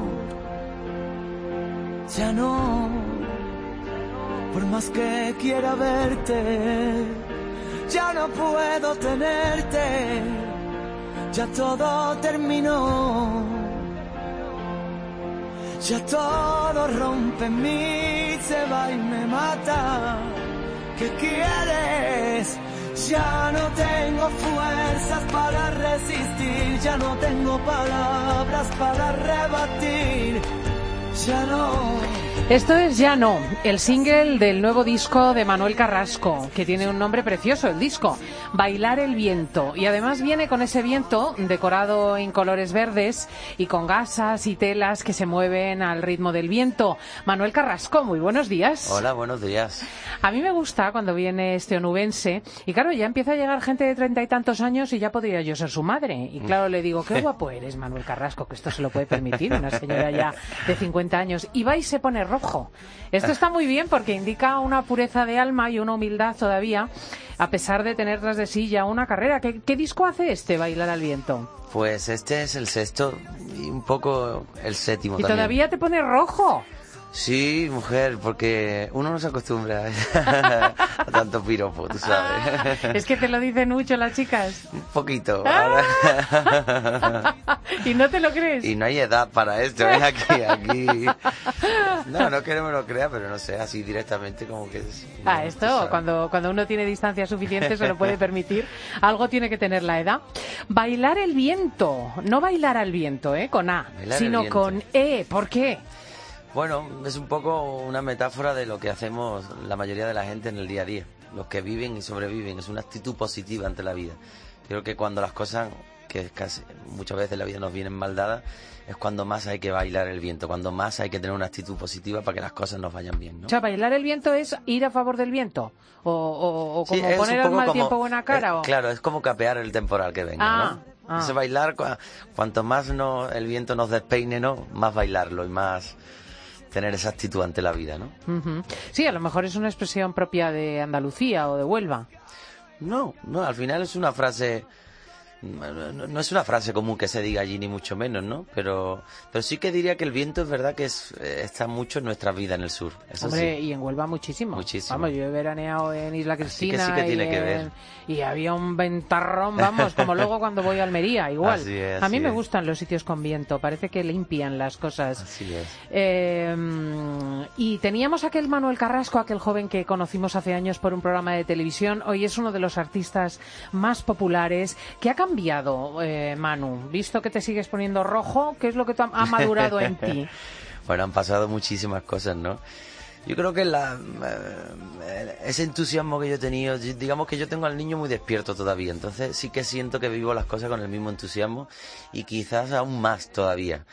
Ya no, por más que quiera verte, ya no puedo tenerte. Ya todo terminó, ya todo rompe en mí, se va y me mata. ¿Qué quieres? Ya no tengo fuerzas para resistir, ya no tengo palabras para rebatir, ya no. Esto es Ya no, el single del nuevo disco de Manuel Carrasco, que tiene un nombre precioso, el disco, Bailar el viento. Y además viene con ese viento decorado en colores verdes y con gasas y telas que se mueven al ritmo del viento. Manuel Carrasco, muy buenos días. Hola, buenos días. A mí me gusta cuando viene este onubense y claro, ya empieza a llegar gente de 30 y tantos años y ya podría yo ser su madre. Y claro, le digo, qué guapo eres, Manuel Carrasco, que esto se lo puede permitir una señora ya de 50 años. Y va y se pone rojo. Esto está muy bien porque indica una pureza de alma y una humildad todavía, a pesar de tener tras de sí ya una carrera. ¿Qué disco hace este, Bailar al viento? Pues este es el sexto y un poco el séptimo también. ¿Y todavía te pone rojo? Sí, mujer, porque uno no se acostumbra a tanto piropo, tú sabes. Es que te lo dicen mucho las chicas. Un poquito. ¿Y no te lo crees? Y no hay edad para esto, ¿eh? Aquí. No que no me lo crea, pero no sé, así directamente como que... Esto, cuando uno tiene distancia suficiente se lo puede permitir. Algo tiene que tener la edad. Bailar el viento, no bailar al viento, con A, bailar sino con E. ¿Por qué? Bueno, es un poco una metáfora de lo que hacemos la mayoría de la gente en el día a día. Los que viven y sobreviven. Es una actitud positiva ante la vida. Creo que cuando las cosas, que casi muchas veces la vida nos vienen mal dadas, es cuando más hay que bailar el viento, cuando más hay que tener una actitud positiva para que las cosas nos vayan bien, ¿no? O sea, bailar el viento es ir a favor del viento o como sí, poner al mal tiempo buena cara. Claro, es como capear el temporal que venga, ¿no? Ese bailar, cuanto más el viento nos despeine, ¿no? Más bailarlo y más tener esa actitud ante la vida, ¿no? Uh-huh. Sí, a lo mejor es una expresión propia de Andalucía o de Huelva. No, al final es una frase... No es una frase común que se diga allí, ni mucho menos, ¿no? Pero sí que diría que el viento es verdad que está mucho en nuestra vida en el sur. Eso hombre, sí. Y en Huelva muchísimo. Vamos, yo he veraneado en Isla Cristina. Sí que tiene que ver. Y había un ventarrón, vamos, como luego cuando voy a Almería, igual. Así es, a mí me gustan los sitios con viento, parece que limpian las cosas. Así es. Y teníamos aquel Manuel Carrasco, aquel joven que conocimos hace años por un programa de televisión. Hoy es uno de los artistas más populares. ¿Qué ha cambiado, Manu? Visto que te sigues poniendo rojo, ¿qué es lo que ha madurado en ti? Bueno, han pasado muchísimas cosas, ¿no? Yo creo que ese entusiasmo que yo he tenido, digamos que yo tengo al niño muy despierto todavía, entonces sí que siento que vivo las cosas con el mismo entusiasmo y quizás aún más todavía.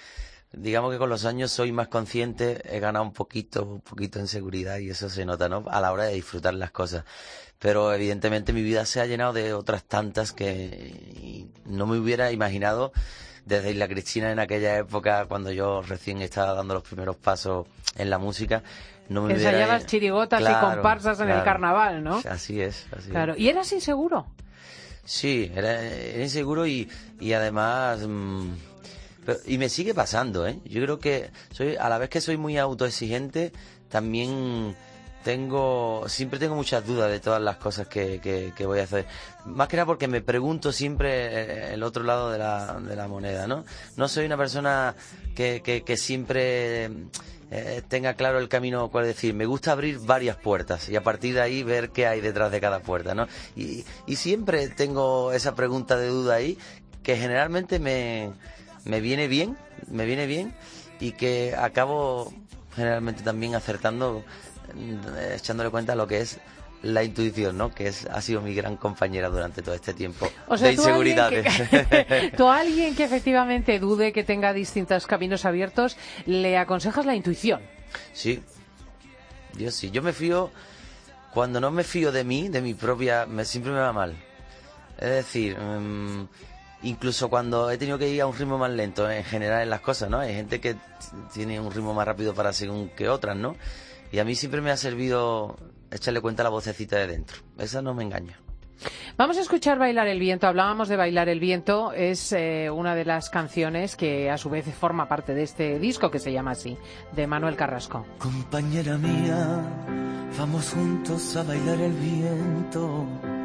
digamos que con los años soy más consciente, he ganado un poquito en seguridad y eso se nota, ¿no? A la hora de disfrutar las cosas. Pero evidentemente mi vida se ha llenado de otras tantas que no me hubiera imaginado desde Isla Cristina en aquella época, cuando yo recién estaba dando los primeros pasos en la música. No me ensayabas chirigotas y comparsas en el carnaval, ¿no? Así es. Claro. ¿Y eras inseguro? Sí, era inseguro y además... y me sigue pasando, ¿eh? Yo creo que a la vez que soy muy autoexigente, también siempre tengo muchas dudas de todas las cosas que voy a hacer. Más que nada porque me pregunto siempre el otro lado de la moneda, ¿no? No soy una persona que siempre tenga claro el camino, cuál decir. Me gusta abrir varias puertas y a partir de ahí ver qué hay detrás de cada puerta, ¿no? Y siempre tengo esa pregunta de duda ahí, que generalmente me viene bien y que acabo generalmente también acertando, echándole cuenta a lo que es la intuición, ¿no? Que ha sido mi gran compañera durante todo este tiempo, o sea, de inseguridades. Tú a alguien que efectivamente dude, que tenga distintos caminos abiertos, le aconsejas la intuición. Sí, yo me fío. Cuando no me fío de mí, de mi propia, siempre me va mal. Es decir, incluso cuando he tenido que ir a un ritmo más lento, en general en las cosas, ¿no? Hay gente que tiene un ritmo más rápido para según que otras, ¿no? Y a mí siempre me ha servido echarle cuenta a la vocecita de dentro. Esa no me engaña. Vamos a escuchar Bailar el viento. Hablábamos de Bailar el viento. Es una de las canciones que a su vez forma parte de este disco que se llama así, de Manuel Carrasco. Compañera mía, vamos juntos a bailar el viento.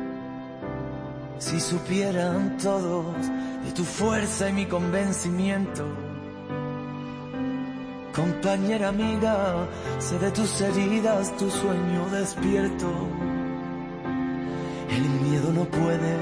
Si supieran todos de tu fuerza y mi convencimiento. Compañera amiga, sé de tus heridas, tu sueño despierto. El miedo no puede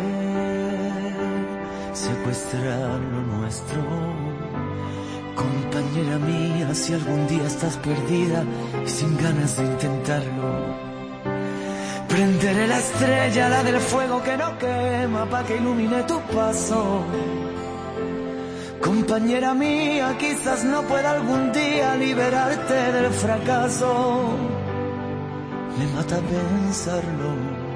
secuestrar lo nuestro. Compañera mía, si algún día estás perdida y sin ganas de intentarlo, prenderé la estrella, la del fuego que no quema, pa' que ilumine tu paso. Compañera mía, quizás no pueda algún día liberarte del fracaso. Me mata pensarlo.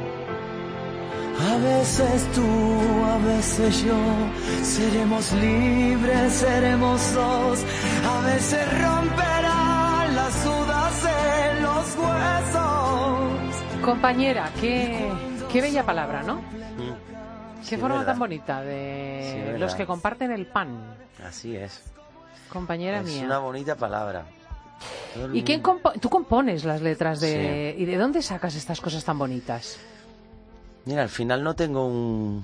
A veces tú, a veces yo, seremos libres, seremos dos. A veces romperán las dudas en los huesos. Compañera, qué bella palabra, ¿no? Qué Sí, forma verdad. tan bonita de Sí, los verdad. que comparten el pan. Así es. Compañera Es mía. una bonita palabra. ¿Y quién tú compones las letras de... Sí. ¿Y de dónde sacas estas cosas tan bonitas? Mira, al final no tengo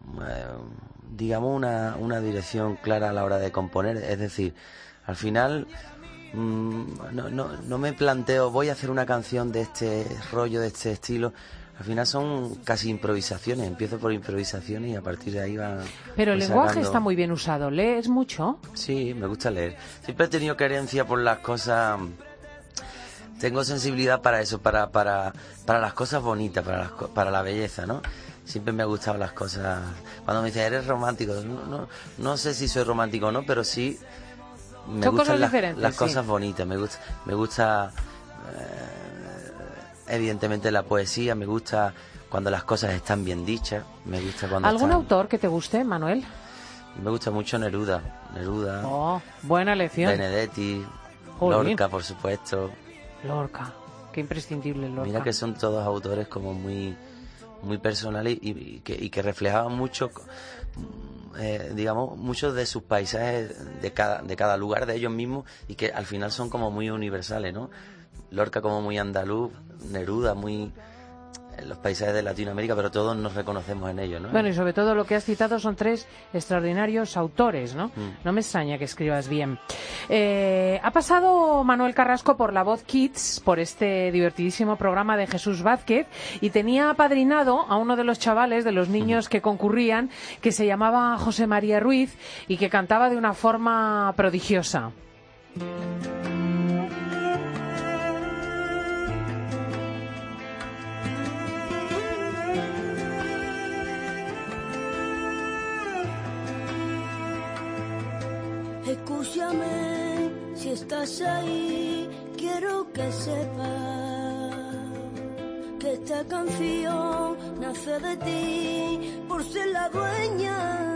digamos una dirección clara a la hora de componer. Es decir, al final no me planteo, voy a hacer una canción de este rollo, de este estilo. Al final son casi improvisaciones. Empiezo por improvisaciones y a partir de ahí va. Pero el voy lenguaje sacando. está muy bien usado. ¿Lees mucho? Sí, me gusta leer. Siempre he tenido querencia por las cosas. Tengo sensibilidad para eso, para las cosas bonitas, para la belleza, ¿no? Siempre me han gustado las cosas. Cuando me dicen, eres romántico, no sé si soy romántico o no, pero sí me Son gustan cosas diferentes, las sí. cosas bonitas. Me gusta evidentemente la poesía, me gusta cuando las cosas están bien dichas, me gusta cuando ¿Algún están... autor que te guste, Manuel? Me gusta mucho Neruda, Oh, buena elección. Benedetti, Jolín. Lorca, por supuesto. Lorca, qué imprescindible Lorca. Mira que son todos autores como muy personales y que reflejaban mucho, digamos, muchos de sus paisajes de cada lugar de ellos mismos y que al final son como muy universales, ¿no? Lorca como muy andaluz, Neruda muy los paisajes de Latinoamérica, pero todos nos reconocemos en ellos, ¿no? Bueno, y sobre todo lo que has citado son tres extraordinarios autores, ¿no? No me extraña que escribas bien. Ha pasado Manuel Carrasco por La Voz Kids, por este divertidísimo programa de Jesús Vázquez, y tenía apadrinado a uno de los chavales, de los niños que concurrían, que se llamaba José María Ruiz y que cantaba de una forma prodigiosa. Escúchame, si estás ahí, quiero que sepas que esta canción nace de ti por ser la dueña.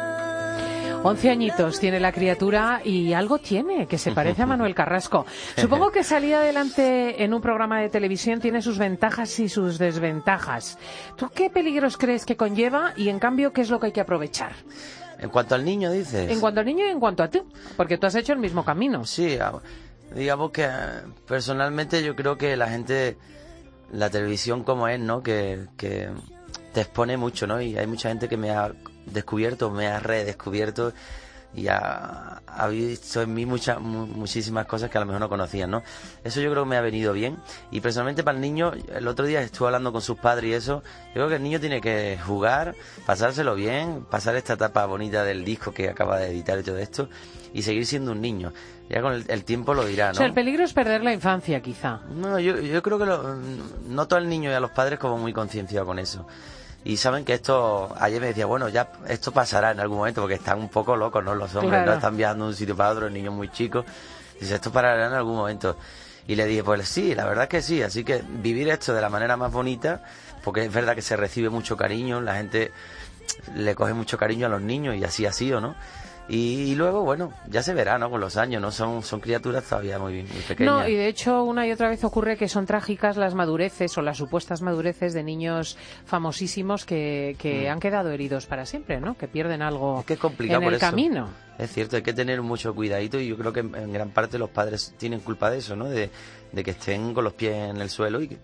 11 añitos tiene la criatura y algo tiene, que se parece a Manuel Carrasco. Supongo que salir adelante en un programa de televisión tiene sus ventajas y sus desventajas. ¿Tú qué peligros crees que conlleva y, en cambio, qué es lo que hay que aprovechar? En cuanto al niño, dices. En cuanto al niño y en cuanto a ti, porque tú has hecho el mismo camino. Sí, digamos que personalmente yo creo que la gente, la televisión como es, ¿no? Que te expone mucho, ¿no? Y hay mucha gente que me ha descubierto, me ha redescubierto y ha visto en mí muchísimas cosas que a lo mejor no conocían, ¿no? Eso yo creo que me ha venido bien. Y personalmente para el niño, el otro día estuve hablando con sus padres y eso, yo creo que el niño tiene que jugar, pasárselo bien, pasar esta etapa bonita del disco que acaba de editar y todo esto, y seguir siendo un niño. Ya con el tiempo lo dirá, ¿no? O sea, el peligro es perder la infancia, quizá. No, yo creo que noto al niño y a los padres como muy concienciados con eso. Y saben que esto, ayer me decía, bueno, ya esto pasará en algún momento, porque están un poco locos, ¿no? Los hombres, claro. ¿no? Están viajando de un sitio para otro, niños muy chicos. Dice, esto parará en algún momento. Y le dije, pues sí, la verdad es que sí. Así que vivir esto de la manera más bonita, porque es verdad que se recibe mucho cariño, la gente le coge mucho cariño a los niños y así ha sido, ¿no? Y luego, bueno, ya se verá, ¿no? Con los años, ¿no? Son criaturas todavía muy pequeñas. No, y de hecho una y otra vez ocurre que son trágicas las madureces o las supuestas madureces de niños famosísimos que han quedado heridos para siempre, ¿no? Que pierden algo es que es complicado en el por eso. camino. Es cierto, hay que tener mucho cuidadito y yo creo que en gran parte los padres tienen culpa de eso, ¿no? De que estén con los pies en el suelo y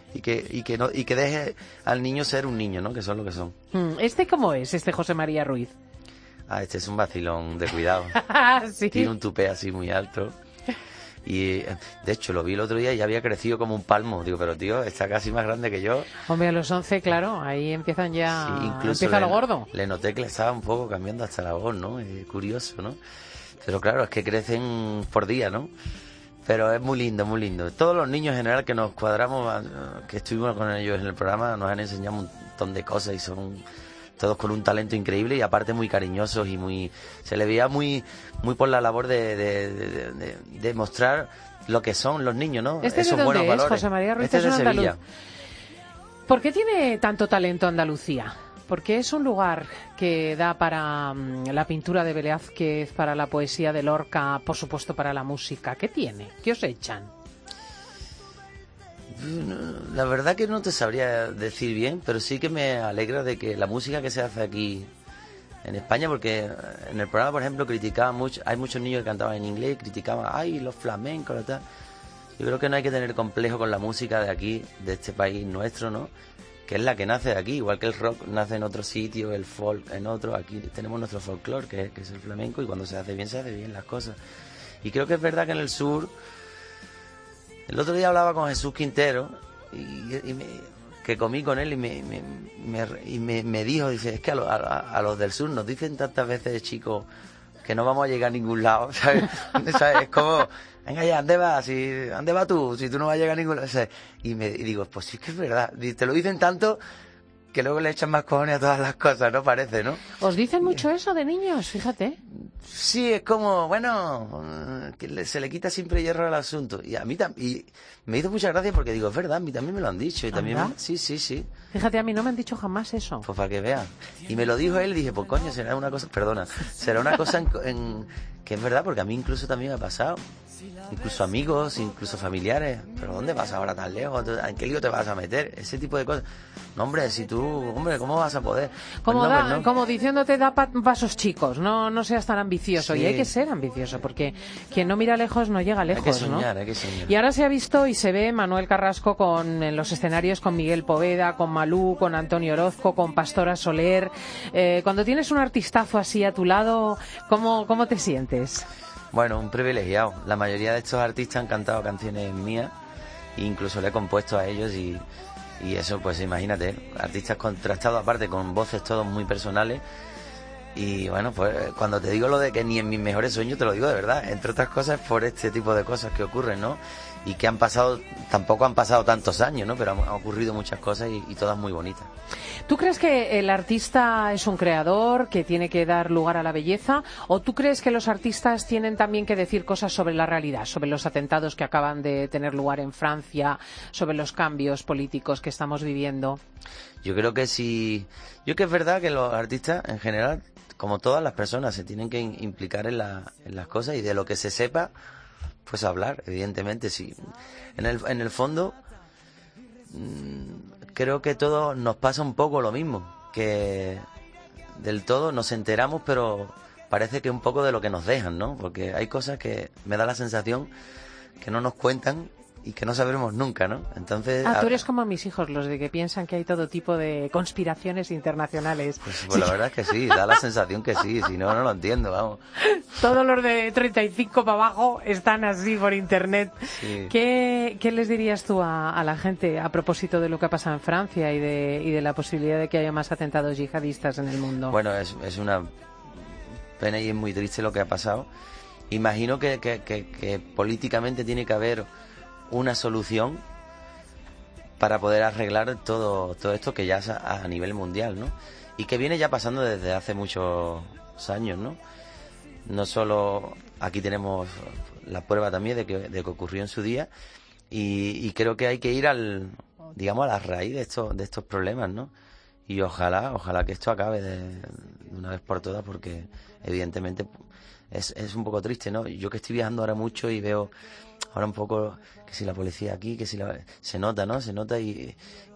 que deje al niño ser un niño, ¿no? Que son lo que son. ¿Este cómo es, este José María Ruiz? Este es un vacilón de cuidado. ¿Sí? Tiene un tupé así muy alto. Y de hecho lo vi el otro día y ya había crecido como un palmo. Digo, pero tío, está casi más grande que yo. Hombre, a los 11, claro, ahí empiezan ya. Sí, incluso empieza lo gordo. Le noté que le estaba un poco cambiando hasta la voz, ¿no? Curioso, ¿no? Pero claro, es que crecen por día, ¿no? Pero es muy lindo, muy lindo. Todos los niños en general que nos cuadramos, que estuvimos con ellos en el programa, nos han enseñado un montón de cosas y son todos con un talento increíble y aparte muy cariñosos y se le veía muy por la labor de mostrar lo que son los niños, ¿no? ¿Este esos de dónde buenos es, valores. José María Ruiz? Este es de Sevilla. Andaluz. ¿Por qué tiene tanto talento Andalucía? Porque es un lugar que da para la pintura de Velázquez, para la poesía de Lorca, por supuesto para la música. ¿Qué tiene? ¿Qué os echan? La verdad que no te sabría decir bien, pero sí que me alegra de que la música que se hace aquí en España, porque en el programa, por ejemplo, criticaban mucho, hay muchos niños que cantaban en inglés y criticaban, ay, los flamencos, y tal. Yo creo que no hay que tener complejo con la música de aquí, de este país nuestro, ¿no? Que es la que nace de aquí, igual que el rock nace en otro sitio, el folk en otro, aquí tenemos nuestro folclore, que es el flamenco, y cuando se hace bien las cosas. Y creo que es verdad que en el sur... El otro día hablaba con Jesús Quintero, que comí con él y me dijo, dice, es que a los del sur nos dicen tantas veces, chicos, que no vamos a llegar a ningún lado, ¿sabes? ¿Sabes? Es como, venga ya, ¿dónde vas tú? Si tú no vas a llegar a ningún lado, ¿sabes? Y digo, pues sí que es verdad, te lo dicen tanto que luego le echan más cojones a todas las cosas, ¿no? Parece, ¿no? ¿Os dicen mucho eso de niños? Fíjate. Sí, es como, bueno, que se le quita siempre hierro al asunto. Y a mí y me hizo mucha gracia porque digo, es verdad, a mí también me lo han dicho. Y también sí. Fíjate, a mí no me han dicho jamás eso. Pues para que vean. Y me lo dijo él y dije, pues coño, será una cosa que es verdad, porque a mí incluso también me ha pasado. Incluso amigos, incluso familiares. ¿Pero dónde vas ahora tan lejos? ¿En qué lío te vas a meter? Ese tipo de cosas. No, hombre, ¿cómo vas a poder? Como diciéndote, da pasos chicos, no seas tan ambicioso. Sí. Y hay que ser ambicioso, porque quien no mira lejos no llega lejos, hay que soñar, ¿no? Hay que soñar. Y ahora se ha visto y se ve Manuel Carrasco en los escenarios con Miguel Poveda, con Malú, con Antonio Orozco, con Pastora Soler. Cuando tienes un artistazo así a tu lado, ¿cómo te sientes? Bueno, un privilegiado. La mayoría de estos artistas han cantado canciones mías, e incluso le he compuesto a ellos y eso, pues imagínate, artistas contrastados aparte con voces todos muy personales. Y bueno, pues cuando te digo lo de que ni en mis mejores sueños, te lo digo de verdad, entre otras cosas por este tipo de cosas que ocurren, ¿no? que tampoco han pasado tantos años, ¿no? Pero han ocurrido muchas cosas y todas muy bonitas. ¿Tú crees que el artista es un creador que tiene que dar lugar a la belleza? ¿O tú crees que los artistas tienen también que decir cosas sobre la realidad, sobre los atentados que acaban de tener lugar en Francia, sobre los cambios políticos que estamos viviendo? Yo creo que sí. Yo que es verdad que los artistas, en general, como todas las personas, se tienen que implicar en las cosas y de lo que se sepa, pues hablar, evidentemente. Sí. En el fondo, creo que todos nos pasa un poco lo mismo, que del todo nos enteramos, pero parece que un poco de lo que nos dejan, ¿no? Porque hay cosas que me da la sensación que no nos cuentan y que no sabremos nunca, ¿no? Entonces... tú eres como mis hijos, los de que piensan que hay todo tipo de conspiraciones internacionales. Pues la verdad es que sí, da la sensación que sí, si no, no lo entiendo, vamos. Todos los de 35 para abajo están así por internet. Sí. ¿Qué les dirías tú a la gente a propósito de lo que ha pasado en Francia y de la posibilidad de que haya más atentados yihadistas en el mundo? Bueno, es una pena y es muy triste lo que ha pasado. Imagino que políticamente tiene que haber una solución para poder arreglar todo esto que ya es a nivel mundial, ¿no? Y que viene ya pasando desde hace muchos años, ¿no? No solo aquí tenemos la prueba también de que ocurrió en su día y creo que hay que ir a la raíz de estos problemas, ¿no? Y ojalá que esto acabe de una vez por todas, porque evidentemente es un poco triste, ¿no? Yo que estoy viajando ahora mucho y veo ahora un poco que si la policía aquí, se nota, ¿no? Se nota y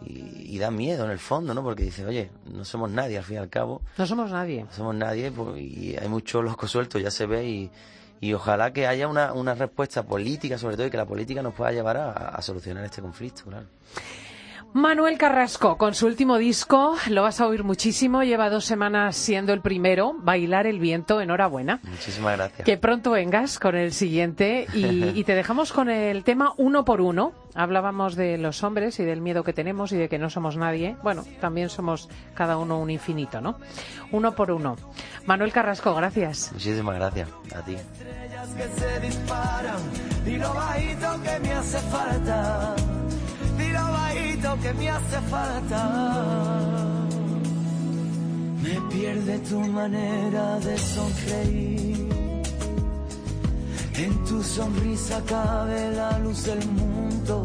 da miedo en el fondo, ¿no? Porque dice, oye, no somos nadie al fin y al cabo. No somos nadie. No somos nadie y hay muchos locos sueltos, ya se ve y ojalá que haya una respuesta política, sobre todo, y que la política nos pueda llevar a solucionar este conflicto, claro. Manuel Carrasco, con su último disco, lo vas a oír muchísimo, lleva 2 semanas siendo el primero, Bailar el viento, enhorabuena. Muchísimas gracias. Que pronto vengas con el siguiente y te dejamos con el tema Uno por Uno. Hablábamos de los hombres y del miedo que tenemos y de que no somos nadie. Bueno, también somos cada uno un infinito, ¿no? Uno por uno. Manuel Carrasco, gracias. Muchísimas gracias a ti. Que se disparan y lo bajito que me hace falta. Y lo bajito que me hace falta. Me pierde tu manera de sonreír. En tu sonrisa cabe la luz del mundo.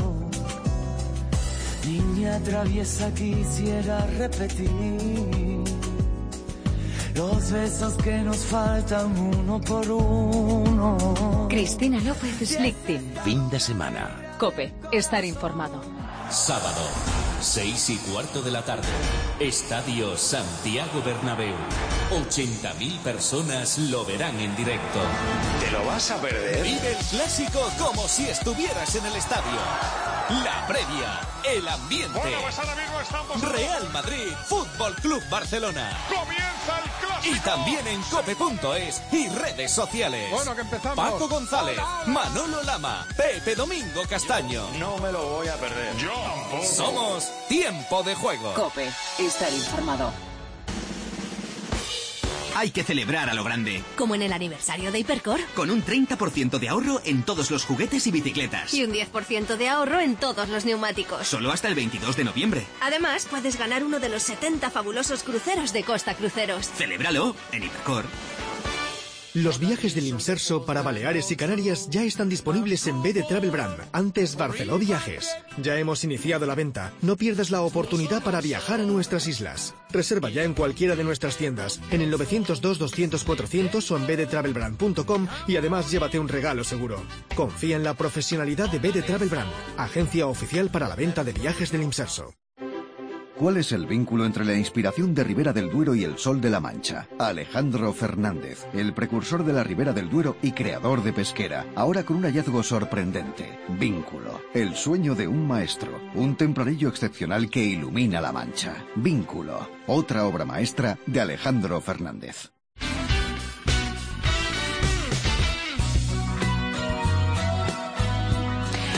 Niña traviesa, quisiera repetir los besos que nos faltan uno por uno. Cristina López Slichting. Fin de semana. COPE. Estar informado. Sábado, 6:15 de la tarde. Estadio Santiago Bernabéu. 80.000 personas lo verán en directo. ¿Te lo vas a perder? Vive el clásico como si estuvieras en el estadio. La previa, el ambiente. Bueno, pues ahora mismo estamos... Real Madrid, Fútbol Club Barcelona. ¡Comienza el clásico! Y también en cope.es y redes sociales. Bueno, que empezamos. Paco González, Manolo Lama, Pepe Domingo Castaño. No me lo voy a perder. Yo tampoco. Somos Tiempo de Juego. COPE. Estar informado. Hay que celebrar a lo grande. Como en el aniversario de Hipercor. Con un 30% de ahorro en todos los juguetes y bicicletas. Y un 10% de ahorro en todos los neumáticos. Solo hasta el 22 de noviembre. Además, puedes ganar uno de los 70 fabulosos cruceros de Costa Cruceros. Celébralo en Hipercor. Los viajes del Imserso para Baleares y Canarias ya están disponibles en BD Travel Brand, antes Barceló Viajes. Ya hemos iniciado la venta. No pierdas la oportunidad para viajar a nuestras islas. Reserva ya en cualquiera de nuestras tiendas, en el 902-200-400 o en bdtravelbrand.com y además llévate un regalo seguro. Confía en la profesionalidad de BD Travel Brand, agencia oficial para la venta de viajes del Imserso. ¿Cuál es el vínculo entre la inspiración de Ribera del Duero y el Sol de la Mancha? Alejandro Fernández, el precursor de la Ribera del Duero y creador de Pesquera, ahora con un hallazgo sorprendente. Vínculo, el sueño de un maestro, un tempranillo excepcional que ilumina la Mancha. Vínculo, otra obra maestra de Alejandro Fernández.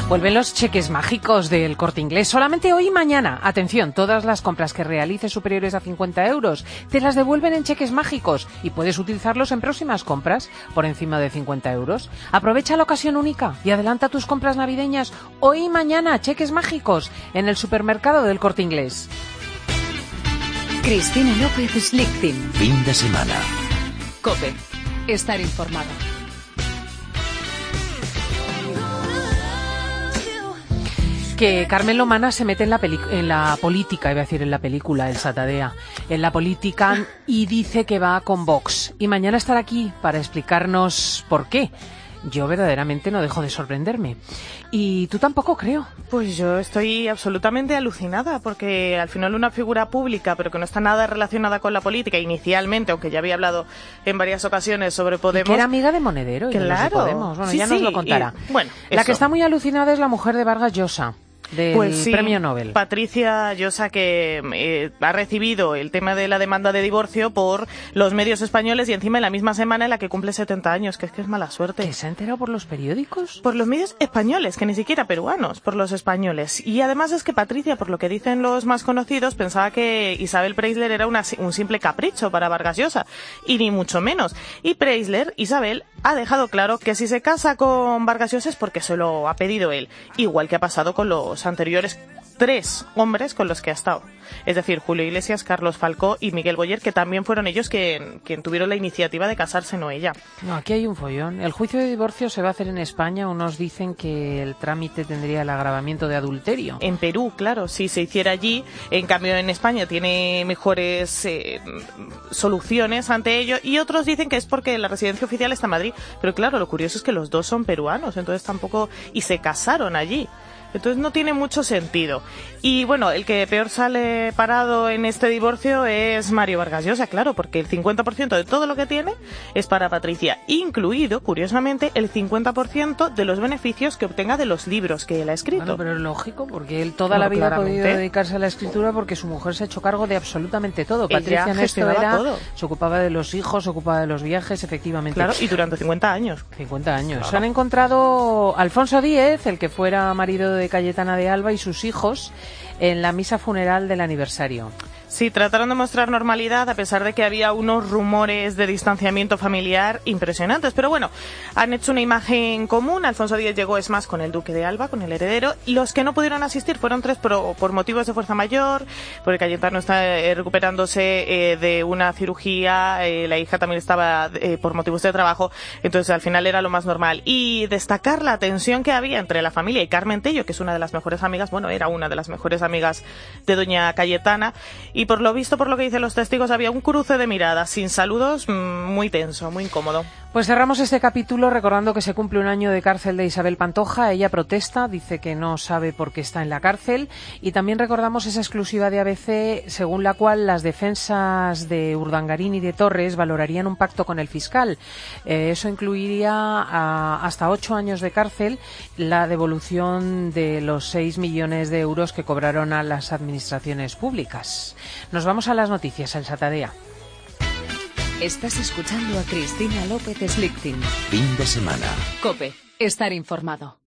Vuelven los cheques mágicos del Corte Inglés solamente hoy y mañana. Atención, todas las compras que realices superiores a 50 euros te las devuelven en cheques mágicos y puedes utilizarlos en próximas compras por encima de 50 euros. Aprovecha la ocasión única y adelanta tus compras navideñas hoy y mañana. Cheques mágicos en el supermercado del Corte Inglés. Cristina López Slichting. Fin de semana. COPE. Estar informado. Que Carmen Lomana se mete en la política, iba a decir en la película, el Satadea, en la política, y dice que va con Vox. Y mañana estará aquí para explicarnos por qué. Yo verdaderamente no dejo de sorprenderme. Y tú tampoco, creo. Pues yo estoy absolutamente alucinada, porque al final una figura pública, pero que no está nada relacionada con la política inicialmente, aunque ya había hablado en varias ocasiones sobre Podemos. Y que era amiga de Monedero y claro. de los de Podemos. Bueno, sí, ya nos lo contará. Y, bueno, la que está muy alucinada es la mujer de Vargas Llosa, del Premio Nobel. Patricia Llosa, que ha recibido el tema de la demanda de divorcio por los medios españoles y encima en la misma semana en la que cumple 70 años, que es mala suerte. ¿Que se ha enterado por los periódicos? Por los medios españoles, que ni siquiera peruanos, por los españoles. Y además es que Patricia, por lo que dicen los más conocidos, pensaba que Isabel Preisler era un simple capricho para Vargas Llosa, y ni mucho menos. Y Preisler, Isabel, ha dejado claro que si se casa con Vargas Llosa es porque se lo ha pedido él, igual que ha pasado con los anteriores 3 hombres con los que ha estado. Es decir, Julio Iglesias, Carlos Falcó y Miguel Boyer, que también fueron ellos quien tuvieron la iniciativa de casarse, no ella. No, aquí hay un follón. El juicio de divorcio se va a hacer en España. Unos dicen que el trámite tendría el agravamiento de adulterio. En Perú, claro, si se hiciera allí. En cambio, en España tiene mejores soluciones ante ello. Y otros dicen que es porque la residencia oficial está en Madrid. Pero claro, lo curioso es que los dos son peruanos, entonces tampoco... Y se casaron allí. Entonces no tiene mucho sentido. Y bueno, el que peor sale parado en este divorcio es Mario Vargas Llosa, claro, porque el 50% de todo lo que tiene es para Patricia, incluido, curiosamente, el 50% de los beneficios que obtenga de los libros que él ha escrito. Bueno, pero es lógico, porque él toda la vida ha podido dedicarse a la escritura porque su mujer se ha hecho cargo de absolutamente todo. Patricia en esto todo. Se ocupaba de los hijos, se ocupaba de los viajes, efectivamente. Claro, y durante 50 años. 50 años. Claro. Se han encontrado Alfonso X, el que fuera marido de Cayetana de Alba, y sus hijos en la misa funeral del aniversario. Sí, trataron de mostrar normalidad a pesar de que había unos rumores de distanciamiento familiar impresionantes. Pero bueno, han hecho una imagen común. Alfonso X llegó, es más, con el duque de Alba, con el heredero. Los que no pudieron asistir fueron 3 por motivos de fuerza mayor, porque Cayetano está recuperándose de una cirugía, la hija también estaba por motivos de trabajo, entonces al final era lo más normal. Y destacar la tensión que había entre la familia y Carmen Tello, que es una de las mejores amigas, bueno, era una de las mejores amigas de doña Cayetana. Y por lo visto, por lo que dicen los testigos, había un cruce de miradas sin saludos, muy tenso, muy incómodo. Pues cerramos este capítulo recordando que se cumple un año de cárcel de Isabel Pantoja. Ella protesta, dice que no sabe por qué está en la cárcel. Y también recordamos esa exclusiva de ABC, según la cual las defensas de Urdangarín y de Torres valorarían un pacto con el fiscal. Eso incluiría hasta 8 años de cárcel, la devolución de los 6 millones de euros que cobraron a las administraciones públicas. Nos vamos a las noticias, el Satadea. Estás escuchando a Cristina López Slichting. Fin de semana. COPE. Estar informado.